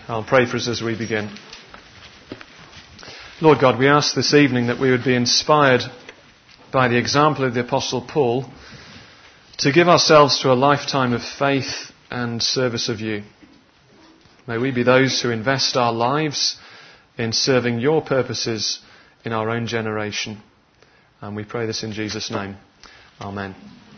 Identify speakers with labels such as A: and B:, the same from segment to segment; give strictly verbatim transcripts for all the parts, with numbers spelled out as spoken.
A: I'll pray for us as we begin. Lord God, we ask this evening that we would be inspired by the example of the Apostle Paul to give ourselves to a lifetime of faith and service of you. May we be those who invest our lives in serving your purposes in our own generation. And we pray this in Jesus' name. Amen.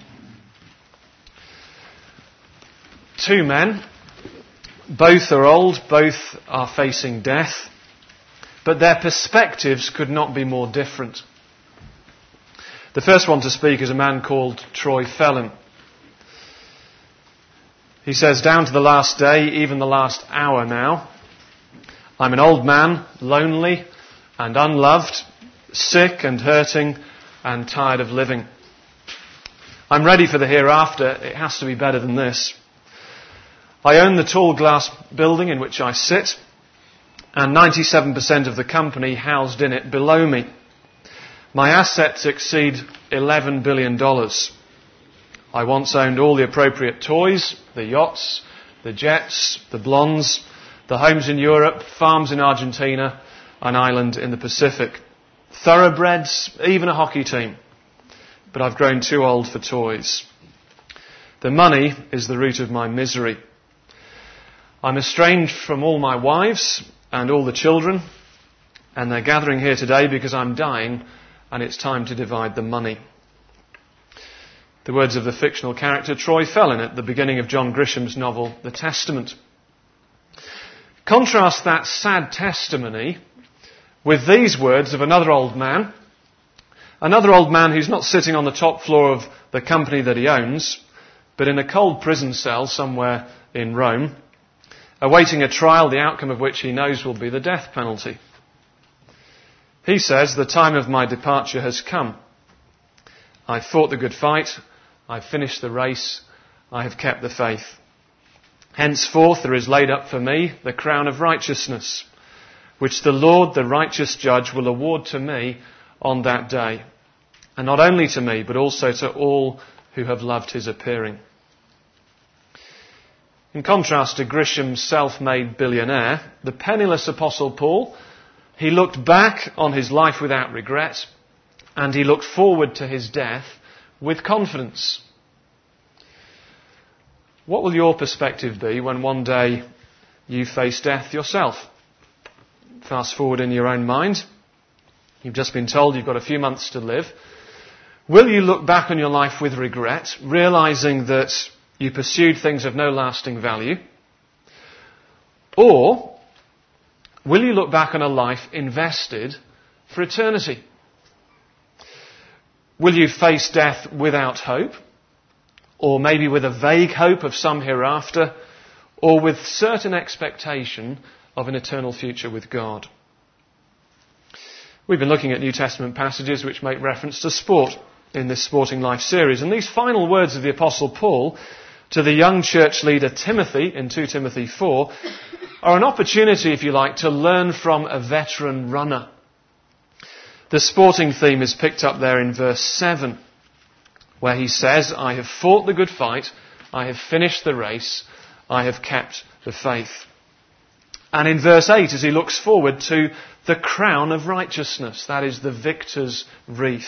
A: Two men. Both are old, both are facing death, but their perspectives could not be more different. The first one to speak is a man called Troy Phelan. He says, down to the last day, even the last hour now, I'm an old man, lonely and unloved, sick and hurting and tired of living. I'm ready for the hereafter. It has to be better than this. I own the tall glass building in which I sit, and ninety-seven percent of the company housed in it below me. My assets exceed eleven billion dollars. I once owned all the appropriate toys, the yachts, the jets, the blondes, the homes in Europe, farms in Argentina, an island in the Pacific, thoroughbreds, even a hockey team. But I've grown too old for toys. The money is the root of my misery. I'm estranged from all my wives and all the children, and they're gathering here today because I'm dying and it's time to divide the money. The words of the fictional character Troy Phelan at the beginning of John Grisham's novel, The Testament. Contrast that sad testimony with these words of another old man, another old man who's not sitting on the top floor of the company that he owns, but in a cold prison cell somewhere in Rome, awaiting a trial, the outcome of which he knows will be the death penalty. He says, the time of my departure has come. I fought the good fight. I finished the race. I have kept the faith. Henceforth there is laid up for me the crown of righteousness, which the Lord, the righteous judge, will award to me on that day. And not only to me, but also to all who have loved his appearing. In contrast to Grisham's self-made billionaire, the penniless Apostle Paul, he looked back on his life without regret, and he looked forward to his death with confidence. What will your perspective be when one day you face death yourself? Fast forward in your own mind. You've just been told you've got a few months to live. Will you look back on your life with regret, realizing that you pursued things of no lasting value? Or will you look back on a life invested for eternity? Will you face death without hope? Or maybe with a vague hope of some hereafter? Or with certain expectation of an eternal future with God? We've been looking at New Testament passages which make reference to sport in this Sporting Life series. And these final words of the Apostle Paul to the young church leader Timothy in Second Timothy four are an opportunity, if you like, to learn from a veteran runner. The sporting theme is picked up there in verse seven, where he says, I have fought the good fight, I have finished the race, I have kept the faith. And in verse eight, as he looks forward to the crown of righteousness, that is the victor's wreath.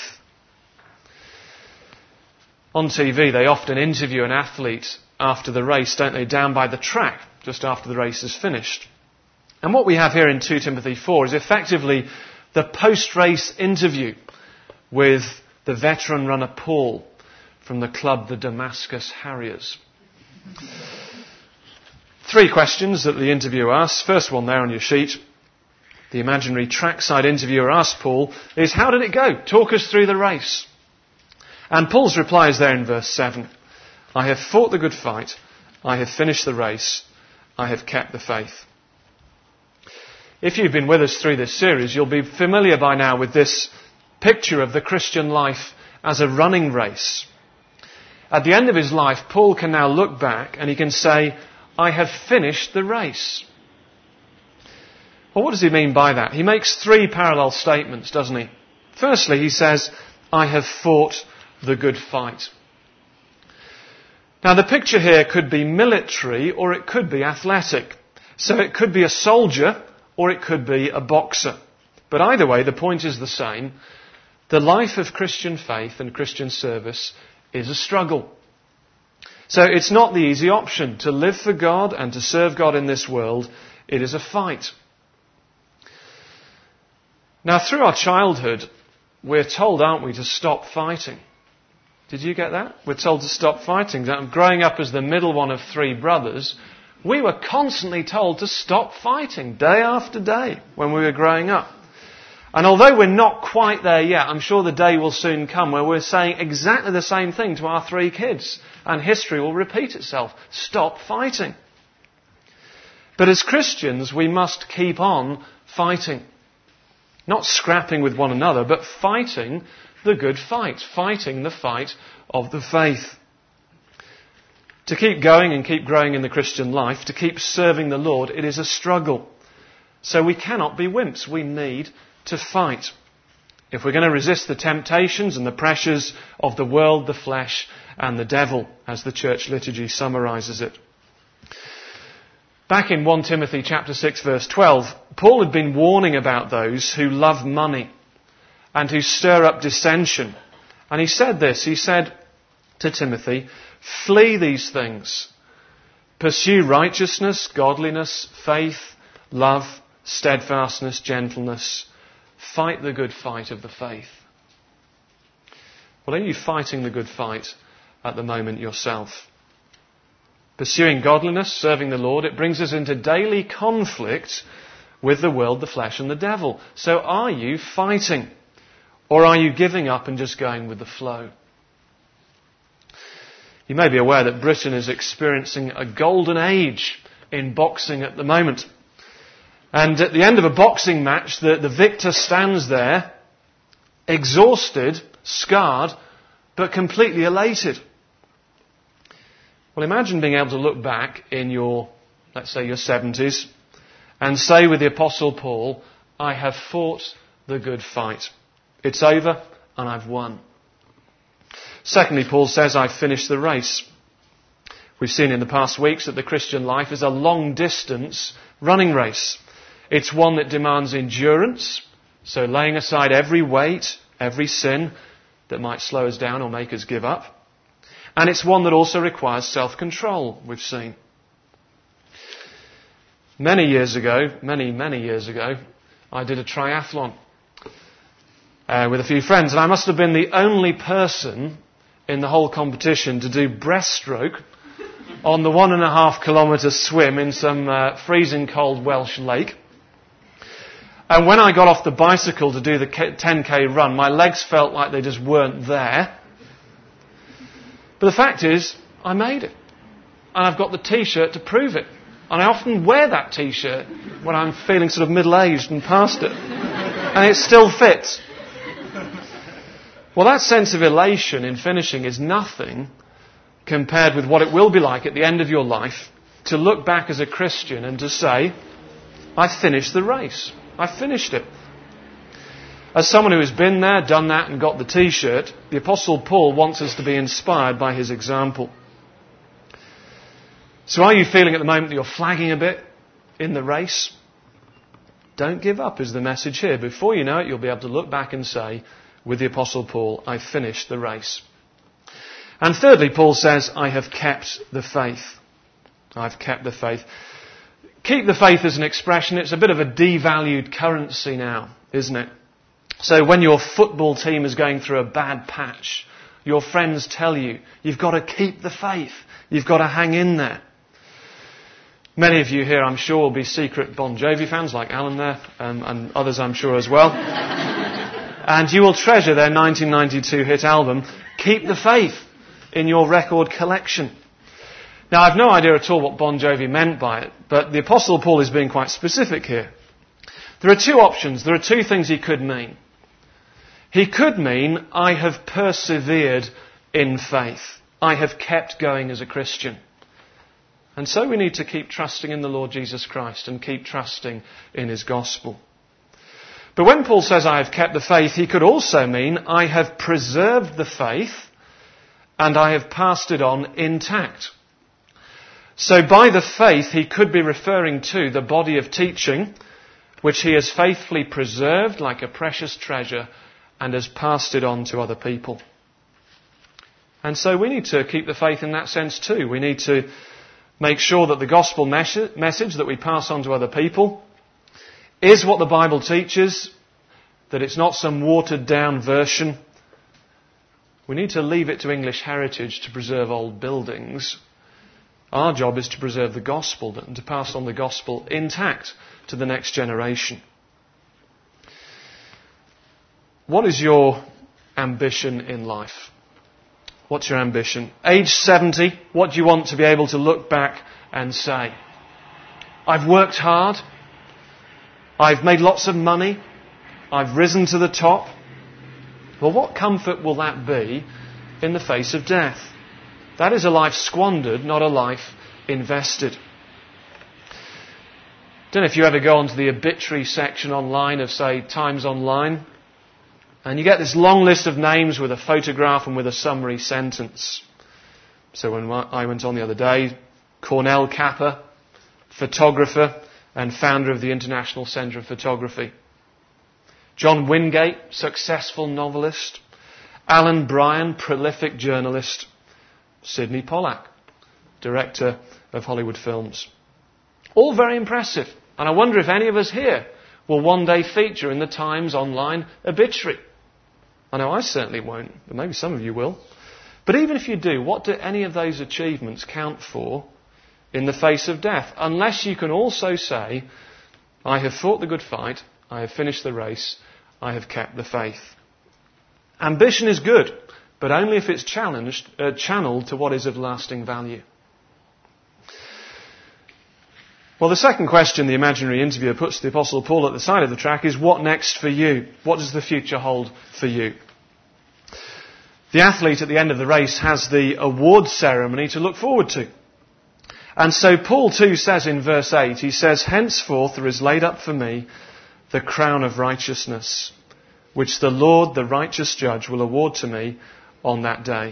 A: On T V, they often interview an athlete after the race, don't they, down by the track, just after the race is finished. And what we have here in Second Timothy four is effectively the post-race interview with the veteran runner Paul from the club, the Damascus Harriers. Three questions that the interviewer asks. First one there on your sheet. The imaginary trackside interviewer asks Paul is, how did it go? Talk us through the race. And Paul's reply is there in verse seven. I have fought the good fight. I have finished the race. I have kept the faith. If you've been with us through this series, you'll be familiar by now with this picture of the Christian life as a running race. At the end of his life, Paul can now look back and he can say, I have finished the race. Well, what does he mean by that? He makes three parallel statements, doesn't he? Firstly, he says, I have fought the good fight. Now, the picture here could be military or it could be athletic. So it could be a soldier or it could be a boxer. But either way, the point is the same. The life of Christian faith and Christian service is a struggle. So it's not the easy option. To live for God and to serve God in this world, it is a fight. Now, through our childhood, we're told, aren't we, to stop fighting. Did you get that? We're told to stop fighting. Growing up as the middle one of three brothers, we were constantly told to stop fighting day after day when we were growing up. And although we're not quite there yet, I'm sure the day will soon come where we're saying exactly the same thing to our three kids. And history will repeat itself. Stop fighting. But as Christians, we must keep on fighting. Not scrapping with one another, but fighting the good fight. Fighting the fight of the faith. To keep going and keep growing in the Christian life, to keep serving the Lord, it is a struggle. So we cannot be wimps. We need to fight. If we're going to resist the temptations and the pressures of the world, the flesh, and the devil, as the church liturgy summarises it. Back in First Timothy chapter six verse twelve, Paul had been warning about those who love money and who stir up dissension. And he said this, he said to Timothy, flee these things. Pursue righteousness, godliness, faith, love, steadfastness, gentleness. Fight the good fight of the faith. Well, are you fighting the good fight at the moment yourself? Pursuing godliness, serving the Lord, it brings us into daily conflict with the world, the flesh and the devil. So are you fighting? Or are you giving up and just going with the flow? You may be aware that Britain is experiencing a golden age in boxing at the moment. And at the end of a boxing match, the, the victor stands there, exhausted, scarred, but completely elated. Well, imagine being able to look back in your, let's say, your seventies and say with the Apostle Paul, I have fought the good fight. It's over and I've won. Secondly, Paul says, I've finished the race. We've seen in the past weeks that the Christian life is a long-distance running race. It's one that demands endurance, so laying aside every weight, every sin that might slow us down or make us give up. And it's one that also requires self-control, we've seen. Many years ago, many, many years ago, I did a triathlon uh, with a few friends, and I must have been the only person in the whole competition to do breaststroke on the one and a half kilometre swim in some uh, freezing cold Welsh lake. And when I got off the bicycle to do the ten K run, my legs felt like they just weren't there. But the fact is, I made it. And I've got the T-shirt to prove it. And I often wear that T-shirt when I'm feeling sort of middle-aged and past it. And it still fits. Well, that sense of elation in finishing is nothing compared with what it will be like at the end of your life to look back as a Christian and to say, I finished the race. I finished it. As someone who has been there, done that and got the T-shirt, the Apostle Paul wants us to be inspired by his example. So are you feeling at the moment that you're flagging a bit in the race? Don't give up is the message here. Before you know it, you'll be able to look back and say, with the Apostle Paul, I finished the race. And thirdly, Paul says, I have kept the faith. I've kept the faith. Keep the faith as an expression. It's a bit of a devalued currency now, isn't it? So when your football team is going through a bad patch, your friends tell you, you've got to keep the faith. You've got to hang in there. Many of you here, I'm sure, will be secret Bon Jovi fans, like Alan there, um, and others I'm sure as well. And you will treasure their nineteen ninety-two hit album, Keep the Faith, in your record collection. Now, I've no idea at all what Bon Jovi meant by it, but the Apostle Paul is being quite specific here. There are two options. There are two things he could mean. He could mean, I have persevered in faith. I have kept going as a Christian. And so we need to keep trusting in the Lord Jesus Christ and keep trusting in his gospel. But when Paul says, I have kept the faith, he could also mean, I have preserved the faith and I have passed it on intact. So by the faith, he could be referring to the body of teaching, which he has faithfully preserved like a precious treasure and has passed it on to other people. And so we need to keep the faith in that sense too. We need to make sure that the gospel mes- message that we pass on to other people is what the Bible teaches, that it's not some watered down version. We need to leave it to English heritage to preserve old buildings. Our job is to preserve the gospel and to pass on the gospel intact to the next generation. What is your ambition in life? What's your ambition? Age seventy, what do you want to be able to look back and say? I've worked hard. I've made lots of money. I've risen to the top. Well, what comfort will that be in the face of death? That is a life squandered, not a life invested. I don't know if you ever go onto the obituary section online of, say, Times Online, and you get this long list of names with a photograph and with a summary sentence. So when I went on the other day, Cornell Kappa, photographer and founder of the International Centre of Photography. John Wingate, successful novelist. Alan Bryan, prolific journalist. Sidney Pollack, director of Hollywood films. All very impressive. And I wonder if any of us here will one day feature in the Times Online obituary. I know I certainly won't, but maybe some of you will. But even if you do, what do any of those achievements count for in the face of death? Unless you can also say, I have fought the good fight, I have finished the race, I have kept the faith. Ambition is good, but only if it's challenged, uh, channeled to what is of lasting value. Well, the second question the imaginary interviewer puts to the Apostle Paul at the side of the track is, what next for you? What does the future hold for you? The athlete at the end of the race has the award ceremony to look forward to. And so Paul too says in verse eight, he says, henceforth there is laid up for me the crown of righteousness, which the Lord, the righteous judge, will award to me on that day.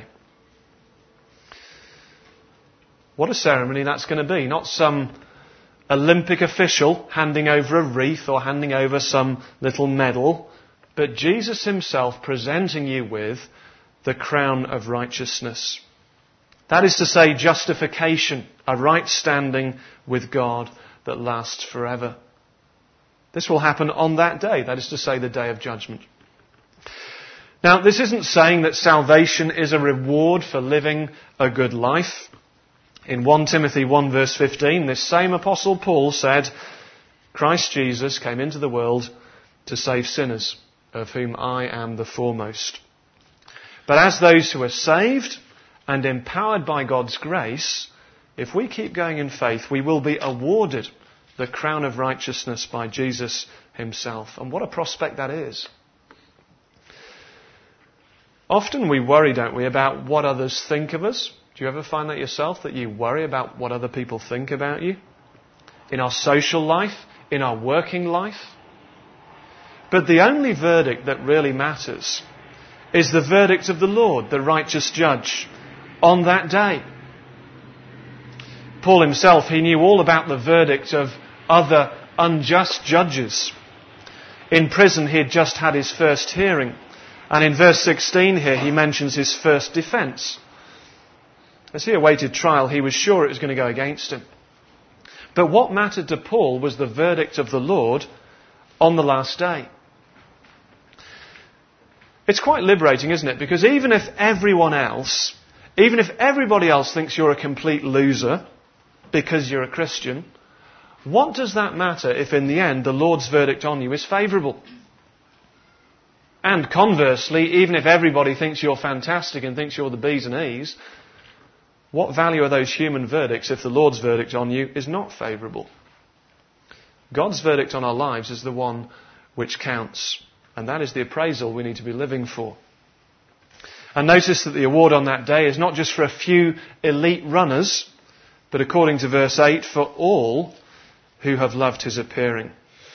A: What a ceremony that's going to be. Not some Olympic official handing over a wreath or handing over some little medal, but Jesus himself presenting you with the crown of righteousness. That is to say, justification, a right standing with God that lasts forever. This will happen on that day, that is to say, the day of judgment. Now, this isn't saying that salvation is a reward for living a good life. In First Timothy one verse fifteen, this same Apostle Paul said, Christ Jesus came into the world to save sinners, of whom I am the foremost. But as those who are saved and empowered by God's grace, if we keep going in faith, we will be awarded the crown of righteousness by Jesus himself. And what a prospect that is. Often we worry, don't we, about what others think of us. Do you ever find that yourself, that you worry about what other people think about you? In our social life, in our working life? But the only verdict that really matters is the verdict of the Lord, the righteous judge, on that day. Paul himself, he knew all about the verdict of other unjust judges. In prison, he had just had his first hearing. And in verse sixteen here, he mentions his first defence. As he awaited trial, he was sure it was going to go against him. But what mattered to Paul was the verdict of the Lord on the last day. It's quite liberating, isn't it? Because even if everyone else, even if everybody else thinks you're a complete loser because you're a Christian, what does that matter if in the end the Lord's verdict on you is favourable? And conversely, even if everybody thinks you're fantastic and thinks you're the B's and E's, what value are those human verdicts if the Lord's verdict on you is not favourable? God's verdict on our lives is the one which counts. And that is the appraisal we need to be living for. And notice that the award on that day is not just for a few elite runners, but according to verse eight, for all who have loved his appearing.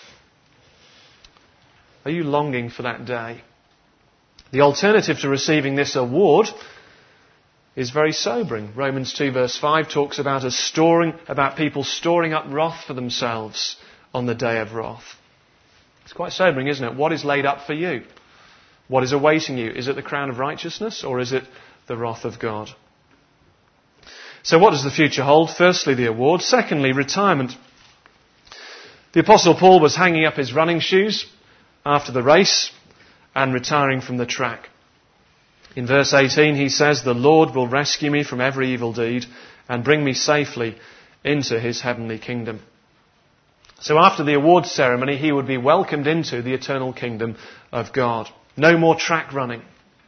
A: Are you longing for that day? The alternative to receiving this award is very sobering. Romans two verse five talks about us storing, about people storing up wrath for themselves on the day of wrath. It's quite sobering, isn't it? What is laid up for you? What is awaiting you? Is it the crown of righteousness, or is it the wrath of God? So what does the future hold? Firstly, the award. Secondly, retirement. The Apostle Paul was hanging up his running shoes after the race and retiring from the track. In verse eighteen he says, "The Lord will rescue me from every evil deed and bring me safely into his heavenly kingdom." So after the awards ceremony, he would be welcomed into the eternal kingdom of God. No more track running.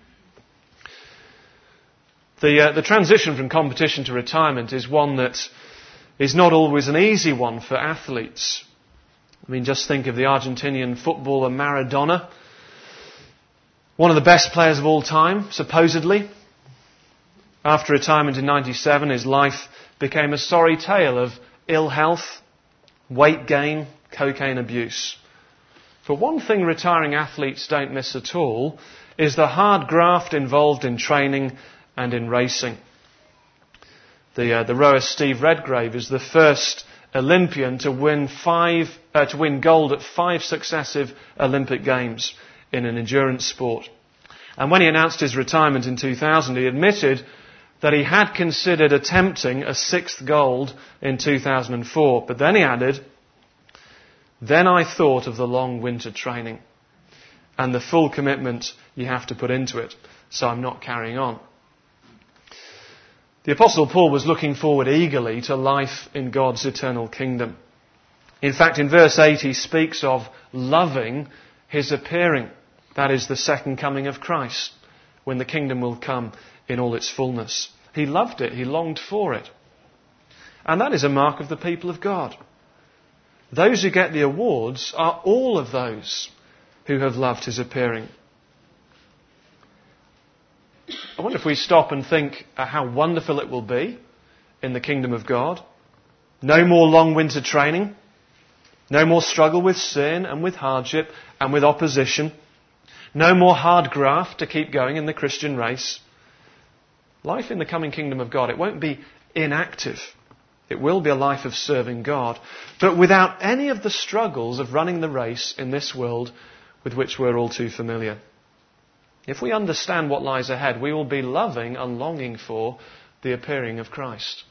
A: The, uh, the transition from competition to retirement is one that is not always an easy one for athletes. I mean, just think of the Argentinian footballer Maradona. One of the best players of all time, supposedly. After retirement in ninety-seven, his life became a sorry tale of ill health, weight gain, cocaine abuse. But one thing retiring athletes don't miss at all is the hard graft involved in training and in racing. The, uh, the rower Steve Redgrave is the first Olympian to win five, uh, to win gold at five successive Olympic Games in an endurance sport. And when he announced his retirement in two thousand, he admitted that he had considered attempting a sixth gold in two thousand four. But then he added, "Then I thought of the long winter training and the full commitment you have to put into it, so I'm not carrying on." The Apostle Paul was looking forward eagerly to life in God's eternal kingdom. In fact, in verse eight he speaks of loving his appearing. That is the second coming of Christ, when the kingdom will come in all its fullness. He loved it. He longed for it. And that is a mark of the people of God. Those who get the awards are all of those who have loved his appearing. I wonder if we stop and think uh, how wonderful it will be in the kingdom of God. No more long winter training. No more struggle with sin and with hardship and with opposition. No more hard graft to keep going in the Christian race. Life in the coming kingdom of God, it won't be inactive. It will be a life of serving God, but without any of the struggles of running the race in this world with which we're all too familiar. If we understand what lies ahead, we will be loving and longing for the appearing of Christ.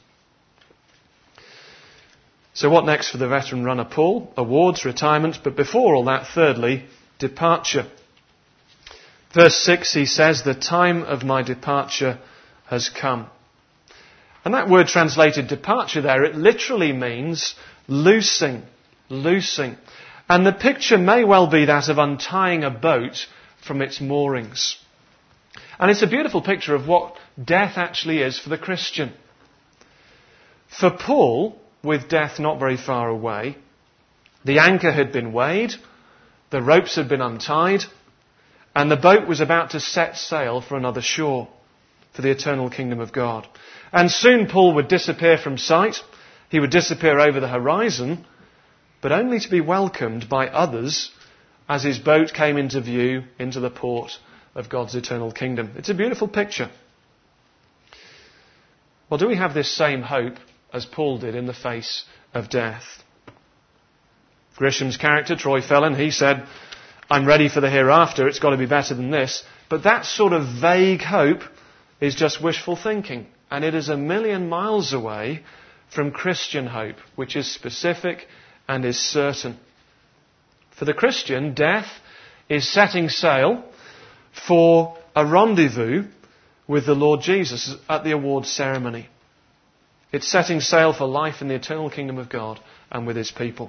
A: So what next for the veteran runner Paul? Awards, retirement, but before all that, thirdly, departure. Verse six, he says, "The time of my departure has come." And that word translated departure there, it literally means loosing, loosing. And the picture may well be that of untying a boat from its moorings. And it's a beautiful picture of what death actually is for the Christian. For Paul, with death not very far away, the anchor had been weighed, the ropes had been untied, and the boat was about to set sail for another shore, for the eternal kingdom of God. And soon Paul would disappear from sight. He would disappear over the horizon, but only to be welcomed by others as his boat came into view into the port of God's eternal kingdom. It's a beautiful picture. Well, do we have this same hope as Paul did in the face of death? Grisham's character, Troy Fellon, he said, "I'm ready for the hereafter. It's got to be better than this." But that sort of vague hope is just wishful thinking. And it is a million miles away from Christian hope, which is specific and is certain. For the Christian, death is setting sail for a rendezvous with the Lord Jesus at the awards ceremony. It's setting sail for life in the eternal kingdom of God and with his people.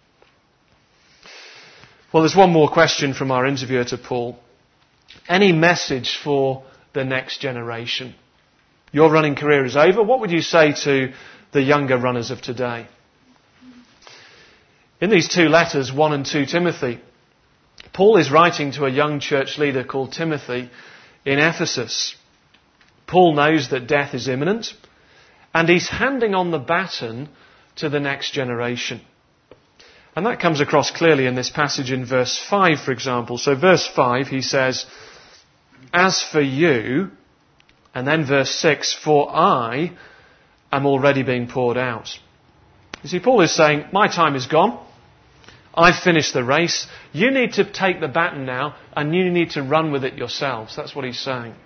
A: Well, there's one more question from our interviewer to Paul. Any message for the next generation? Your running career is over. What would you say to the younger runners of today? In these two letters, one and two Timothy, Paul is writing to a young church leader called Timothy in Ephesus. Paul knows that death is imminent, and he's handing on the baton to the next generation. And that comes across clearly in this passage in verse five, for example. So verse five, he says, "As for you, And then verse six, for I am already being poured out. You see, Paul is saying, my time is gone. I've finished the race. You need to take the baton now, and you need to run with it yourselves. That's what he's saying.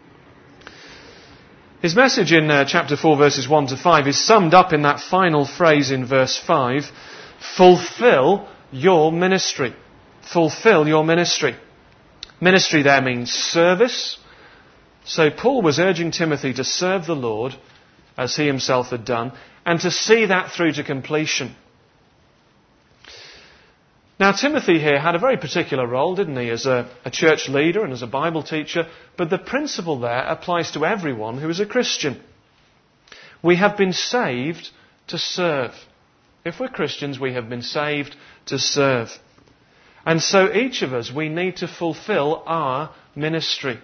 A: His message in uh, chapter four, verses one to five, is summed up in that final phrase in verse five, fulfill your ministry. Fulfill your ministry. Ministry there means service. So Paul was urging Timothy to serve the Lord, as he himself had done, and to see that through to completion. Now, Timothy here had a very particular role, didn't he, as a, a church leader and as a Bible teacher, but the principle there applies to everyone who is a Christian. We have been saved to serve. If we're Christians, we have been saved to serve. And so each of us, we need to fulfill our ministry.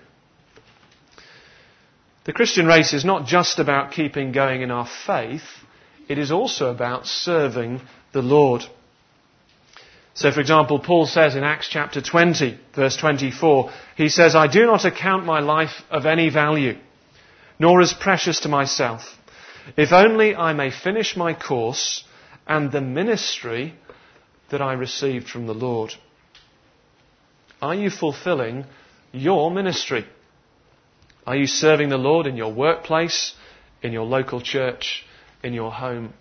A: The Christian race is not just about keeping going in our faith, it is also about serving the Lord. So, for example, Paul says in Acts chapter twenty, verse twenty-four, he says, I do not account my life of any value, nor as precious to myself, if only I may finish my course and the ministry that I received from the Lord. Are you fulfilling your ministry? Are you serving the Lord in your workplace, in your local church, in your home?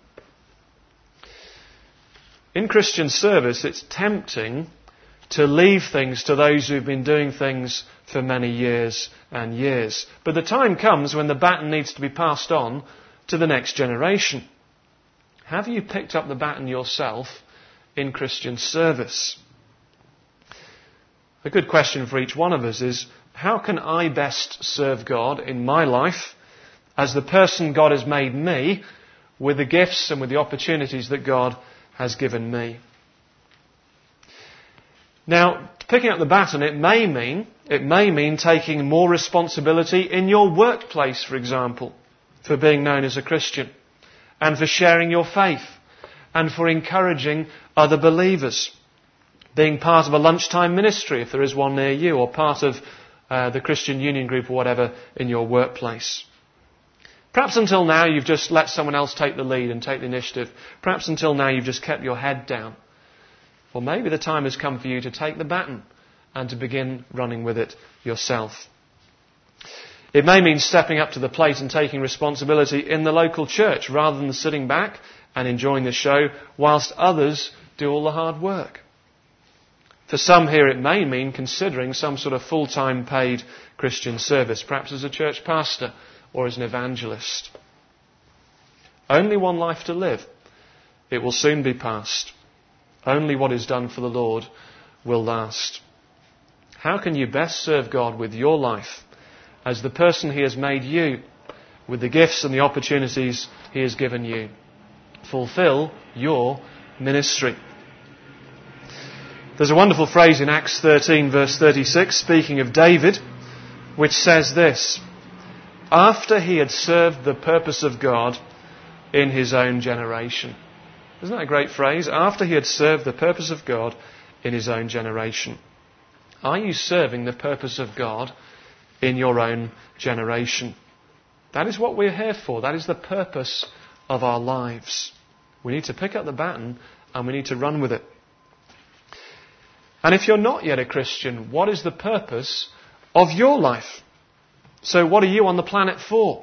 A: In Christian service, it's tempting to leave things to those who've been doing things for many years and years. But the time comes when the baton needs to be passed on to the next generation. Have you picked up the baton yourself in Christian service? A good question for each one of us is, how can I best serve God in my life as the person God has made me, with the gifts and with the opportunities that God has given me? Now, picking up the baton, it may mean, it may mean taking more responsibility in your workplace, for example, for being known as a Christian, and for sharing your faith, and for encouraging other believers. Being part of a lunchtime ministry, if there is one near you, or part of uh, the Christian Union group or whatever in your workplace. Perhaps until now you've just let someone else take the lead and take the initiative. Perhaps until now you've just kept your head down. Or maybe the time has come for you to take the baton and to begin running with it yourself. It may mean stepping up to the plate and taking responsibility in the local church rather than sitting back and enjoying the show whilst others do all the hard work. For some here it may mean considering some sort of full-time paid Christian service, perhaps as a church pastor or as an evangelist. Only one life to live. It will soon be past. Only what is done for the Lord will last. How can you best serve God with your life as the person He has made you, with the gifts and the opportunities He has given you? Fulfill your ministry. There's a wonderful phrase in Acts thirteen, verse thirty-six, speaking of David, which says this: after he had served the purpose of God in his own generation. Isn't that a great phrase? After he had served the purpose of God in his own generation. Are you serving the purpose of God in your own generation? That is what we're here for. That is the purpose of our lives. We need to pick up the baton and we need to run with it. And if you're not yet a Christian, what is the purpose of your life? So what are you on the planet for?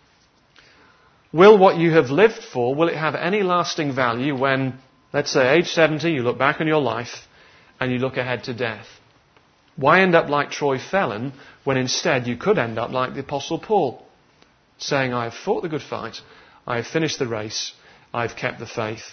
A: Will what you have lived for, will it have any lasting value when, let's say, age seventy, you look back on your life and you look ahead to death? Why end up like Troy Felon when instead you could end up like the Apostle Paul, saying, I have fought the good fight, I have finished the race, I have kept the faith.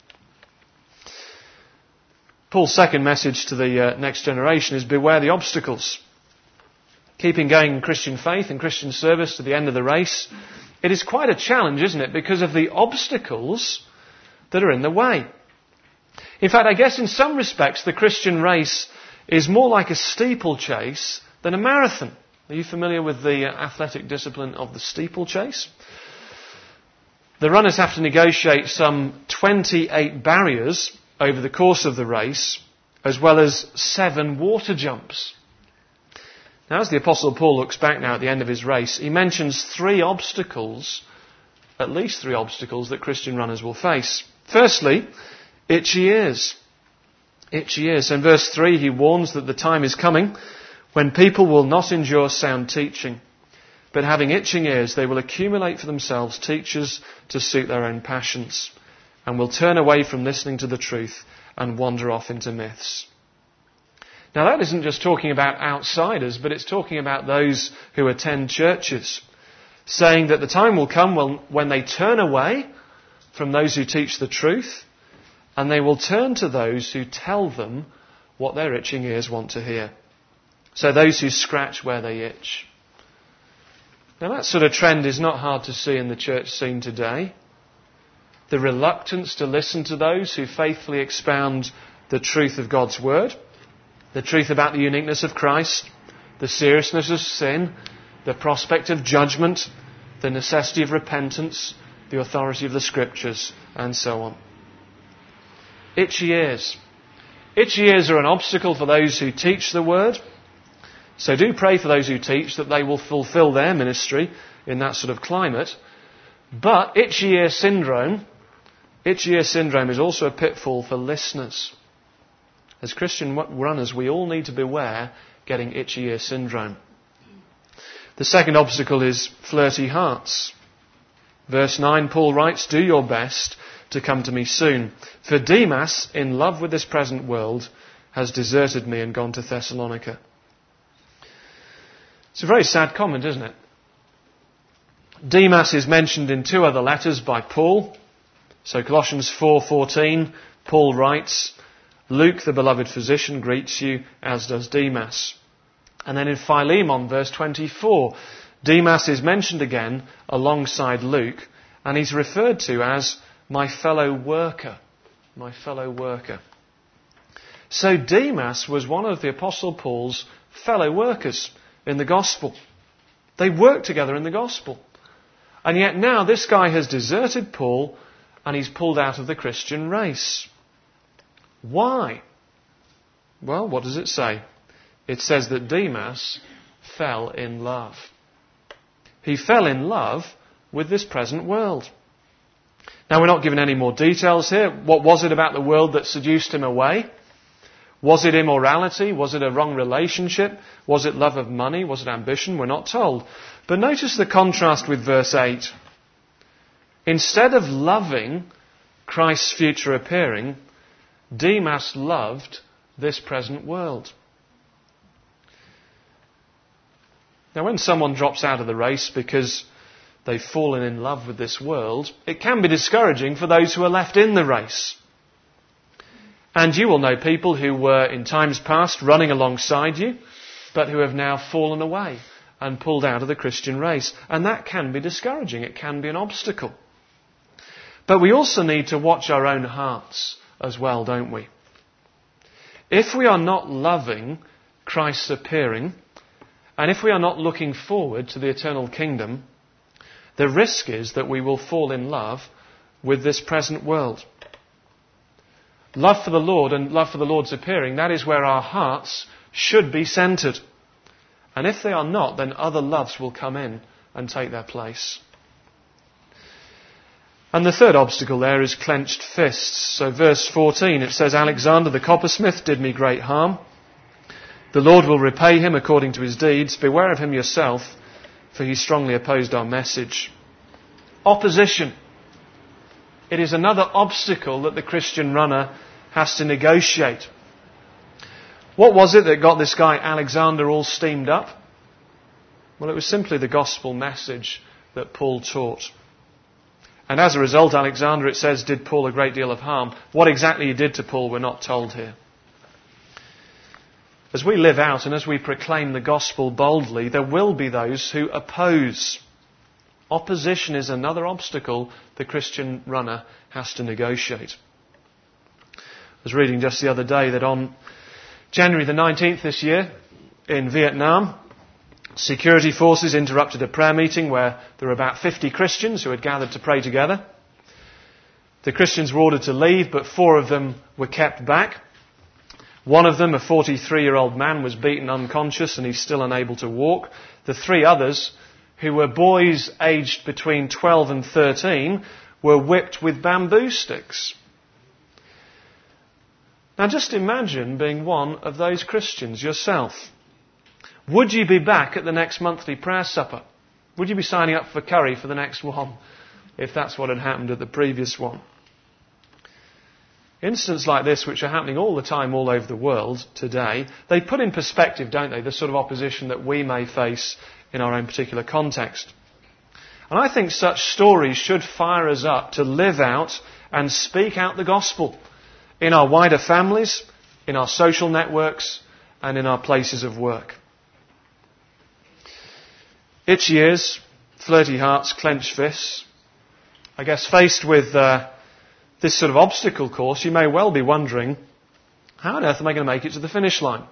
A: Paul's second message to the uh, next generation is beware the obstacles. Keeping going in Christian faith and Christian service to the end of the race, it is quite a challenge, isn't it? Because of the obstacles that are in the way. In fact, I guess in some respects the Christian race is more like a steeplechase than a marathon. Are you familiar with the athletic discipline of the steeplechase? The runners have to negotiate some twenty-eight barriers over the course of the race, as well as seven water jumps. Now, as the Apostle Paul looks back now at the end of his race, he mentions three obstacles, at least three obstacles that Christian runners will face. Firstly, itchy ears. Itchy ears. In verse three, he warns that the time is coming when people will not endure sound teaching, but having itching ears, they will accumulate for themselves teachers to suit their own passions, and will turn away from listening to the truth and wander off into myths. Now, that isn't just talking about outsiders, but it's talking about those who attend churches, saying that the time will come when, when they turn away from those who teach the truth, and they will turn to those who tell them what their itching ears want to hear. So those who scratch where they itch. Now, that sort of trend is not hard to see in the church scene today. The reluctance to listen to those who faithfully expound the truth of God's word, the truth about the uniqueness of Christ, the seriousness of sin, the prospect of judgment, the necessity of repentance, the authority of the Scriptures, and so on. Itchy ears. Itchy ears are an obstacle for those who teach the word. So do pray for those who teach that they will fulfill their ministry in that sort of climate. But itchy ear syndrome, itchy ear syndrome is also a pitfall for listeners. As Christian runners, we all need to beware getting itchy ear syndrome. The second obstacle is flirty hearts. Verse nine, Paul writes, "Do your best to come to me soon. For Demas, in love with this present world, has deserted me and gone to Thessalonica." It's a very sad comment, isn't it? Demas is mentioned in two other letters by Paul. So Colossians four fourteen, Paul writes, "Luke, the beloved physician, greets you, as does Demas." And then in Philemon, verse twenty-four, Demas is mentioned again alongside Luke, and he's referred to as my fellow worker. My fellow worker. So Demas was one of the Apostle Paul's fellow workers in the gospel. They worked together in the gospel. And yet now this guy has deserted Paul and he's pulled out of the Christian race. Why? Well, what does it say? It says that Demas fell in love. He fell in love with this present world. Now, we're not given any more details here. What was it about the world that seduced him away? Was it immorality? Was it a wrong relationship? Was it love of money? Was it ambition? We're not told. But notice the contrast with verse eight. Instead of loving Christ's future appearing, Demas loved this present world. Now, when someone drops out of the race because they've fallen in love with this world, it can be discouraging for those who are left in the race. And you will know people who were in times past running alongside you, but who have now fallen away and pulled out of the Christian race. And that can be discouraging. It can be an obstacle. But we also need to watch our own hearts as well, don't we? If we are not loving Christ's appearing, and if we are not looking forward to the eternal kingdom, the risk is that we will fall in love with this present world. Love for the Lord and love for the Lord's appearing, that is where our hearts should be centred. And if they are not, then other loves will come in and take their place. And the third obstacle there is clenched fists. So verse fourteen, it says, "Alexander the coppersmith did me great harm. The Lord will repay him according to his deeds. Beware of him yourself, for he strongly opposed our message." Opposition. It is another obstacle that the Christian runner has to negotiate. What was it that got this guy Alexander all steamed up? Well, it was simply the gospel message that Paul taught. And as a result, Alexander, it says, did Paul a great deal of harm. What exactly he did to Paul, we're not told here. As we live out and as we proclaim the gospel boldly, there will be those who oppose. Opposition is another obstacle the Christian runner has to negotiate. I was reading just the other day that on January the nineteenth this year in Vietnam, security forces interrupted a prayer meeting where there were about fifty Christians who had gathered to pray together. The Christians were ordered to leave, but four of them were kept back. One of them, a forty-three-year-old man, was beaten unconscious and he's still unable to walk. The three others, who were boys aged between twelve and thirteen, were whipped with bamboo sticks. Now just imagine being one of those Christians yourself. Would you be back at the next monthly prayer supper? Would you be signing up for curry for the next one, if that's what had happened at the previous one? Incidents like this, which are happening all the time all over the world today, they put in perspective, don't they, the sort of opposition that we may face in our own particular context. And I think such stories should fire us up to live out and speak out the gospel in our wider families, in our social networks, and in our places of work. Itchy ears, flirty hearts, clenched fists. I guess faced with uh, this sort of obstacle course, you may well be wondering, how on earth am I going to make it to the finish line?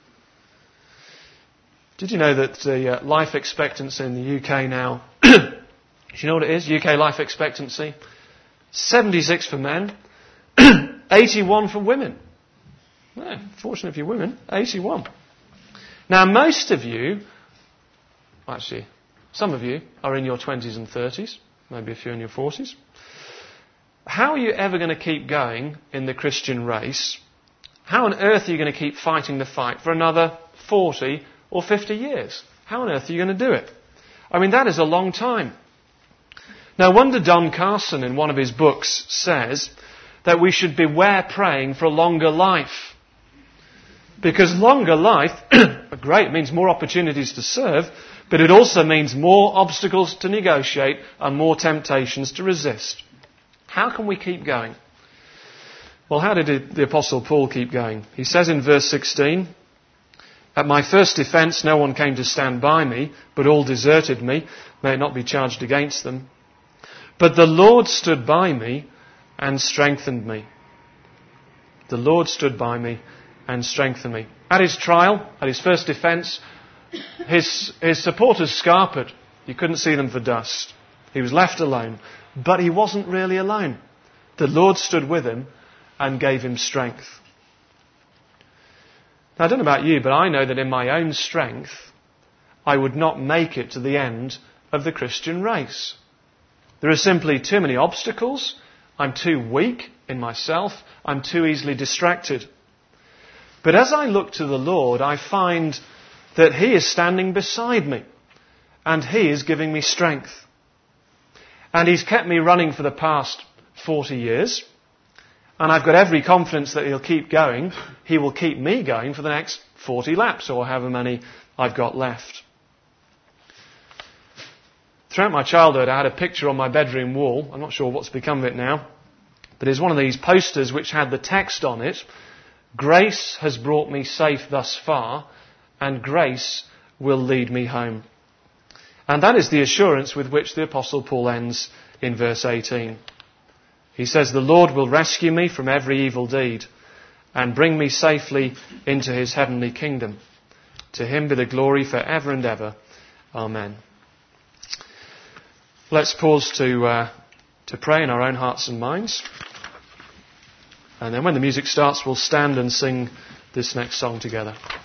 A: Did you know that the uh, life expectancy in the U K now, do you know what it is? U K life expectancy? seventy-six for men, eighty-one for women. Yeah, fortunate for you women, eighty-one. Now most of you, actually some of you are in your twenties and thirties, maybe a few in your forties. How are you ever going to keep going in the Christian race? How on earth are you going to keep fighting the fight for another forty or fifty years? How on earth are you going to do it? I mean, that is a long time. No wonder Don Carson in one of his books says that we should beware praying for a longer life. Because longer life, great, it means more opportunities to serve, but it also means more obstacles to negotiate and more temptations to resist. How can we keep going? Well, how did the Apostle Paul keep going? He says in verse sixteen, "At my first defence no one came to stand by me, but all deserted me. May it not be charged against them. But the Lord stood by me and strengthened me." The Lord stood by me and strengthened me. At his trial, at his first defence, his, his supporters scarpered. You couldn't see them for dust. He was left alone. But he wasn't really alone. The Lord stood with him and gave him strength. Now, I don't know about you, but I know that in my own strength, I would not make it to the end of the Christian race. There are simply too many obstacles. I'm too weak in myself. I'm too easily distracted. But as I look to the Lord, I find that He is standing beside me and He is giving me strength. And He's kept me running for the past forty years. And I've got every confidence that He'll keep going. He will keep me going for the next forty laps or however many I've got left. Throughout my childhood, I had a picture on my bedroom wall. I'm not sure what's become of it now. But it's one of these posters which had the text on it, "Grace has brought me safe thus far, and grace will lead me home." And that is the assurance with which the Apostle Paul ends in verse eighteen. He says, "The Lord will rescue me from every evil deed and bring me safely into His heavenly kingdom. To Him be the glory forever and ever. Amen." Let's pause to, uh, to pray in our own hearts and minds. And then when the music starts, we'll stand and sing this next song together.